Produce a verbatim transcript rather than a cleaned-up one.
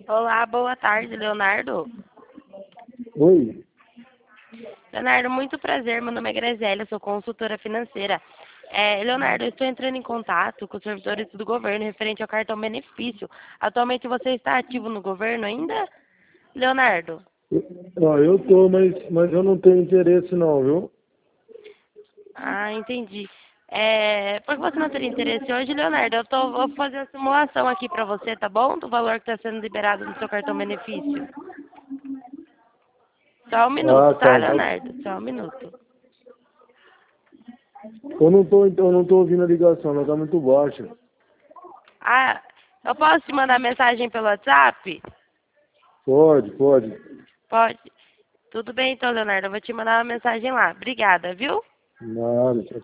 Olá, boa tarde, Leonardo. Oi. Leonardo, muito prazer. Meu nome é Graziela, sou consultora financeira. É, Leonardo, eu estou entrando em contato com os servidores do governo referente ao cartão benefício. Atualmente você está ativo no governo ainda, Leonardo? Ó, eu tô, mas, mas eu não tenho interesse não, viu? Ah, entendi. É, por que você não teria interesse hoje, Leonardo? Eu tô, vou fazer a simulação aqui para você, tá bom? Do valor que está sendo liberado no seu cartão benefício. Só um Ah, minuto, tá, tá. tá. Leonardo? Só um minuto. Eu não tô, eu não tô ouvindo a ligação, ela tá muito baixa. Ah, eu posso te mandar mensagem pelo WhatsApp? Pode, pode. Pode. Tudo bem então, Leonardo. Eu vou te mandar uma mensagem lá. Obrigada, viu? Nada.